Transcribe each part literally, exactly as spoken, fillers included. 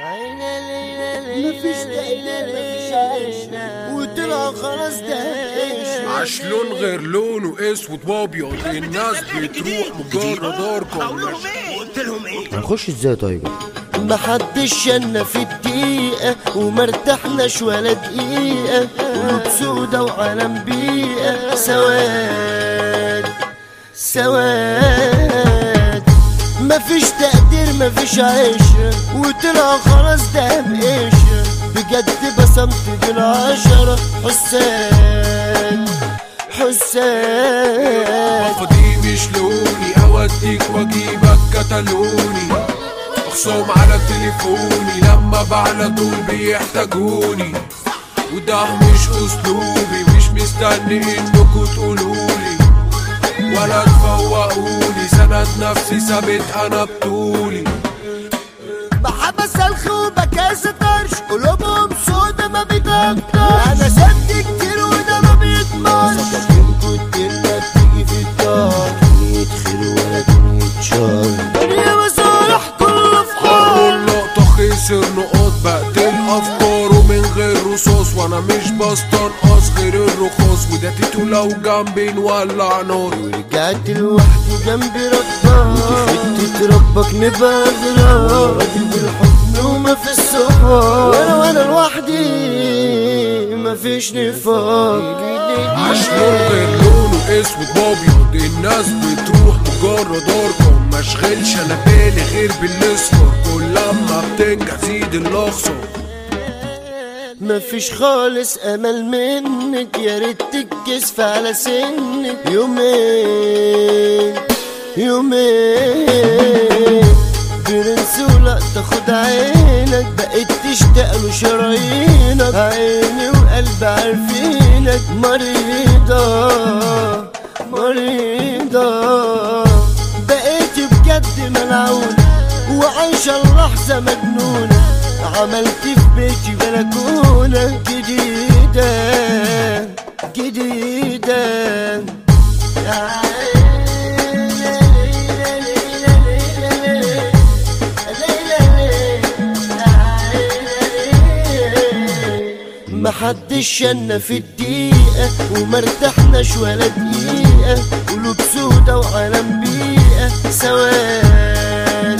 مفيش تقدير مفيش عيش وطلع خلاص ده عيش عش لون غير لونه اسود وابيض الناس بتروح مجرد ارقام. قلت لهم ايه؟ هنخش ازاي طيب؟ محدش شلنا في الدقيقة ومرتحناش ولا دقيقة قلوب سودا وعالم بيئة سواد سواد مفيش تقدير مفيش عيشة وطلع خلاص ده بقشة بجد بصمت دي العشرة حسان حسان فدي مش لوني اوديك واجيبك كتالوني اخصم على تليفوني لما بعلى طول بيحتاجوني وده مش اسلوبي مش مستني انكوا تقولولي ولا تفوقوني سند نفسي ثابت انا بطولي محبس الخوبة كاسة طرش قلوبهم سودا ما بتقدرش انا سبت كتير وده ما بيضمنش سكاكينكوا الدنيا بتيجي في الدار دنيا خير ولا دنيا شر دنيا مصالح كله في حال اللقطة خسر نقاط بقتل افكاره من غير رصاص وانا مش بستنقص غير الرخاص وده تيتو لو جنبي نولع نار ورجعت لوحدي جنبي ربك خدت ربك نبقى غراب راجل بالحضن وما في الصحاب وانا وانا لوحدي مفيش نفاق عش لون غير لونه اسود وابيض الناس بتروح مجرد ارقام مشغلش انا بالي غير بالاصفر كل لما بتنجح زيد الاخصر مفيش خالص امل منك يا ريت تتكسف على سنك يومين يومين برنس ولا تاخد عينك بقيت تشتاق له شرايينك عيني وقلبي عارفينك مريضة مريضة بقيت بجد ملعونة وعايشة اللحظة مجنونة عملت في بيتي بلكونة جديدة جديدة محدش شلنا في الدقيقة ومرتحناش ولا دقيقة قلوب سودا وعالم بيئة سواد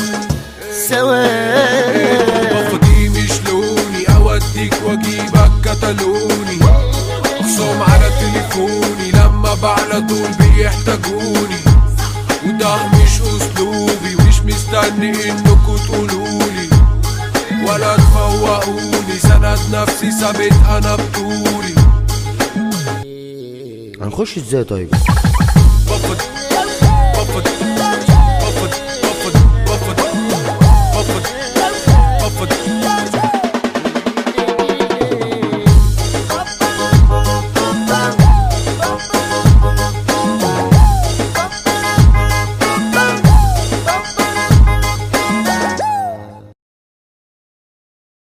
سواد دي مش لوني اوديك واجيبك كتالوني اخصم على تليفوني لما بعلى طول بيحتاجوني وده مش اسلوبي مش مستني انكوا تقولولي ولا تفوقوني سند نفسي ثابت انا بطولي. هنخش ازاي طيب؟ بفض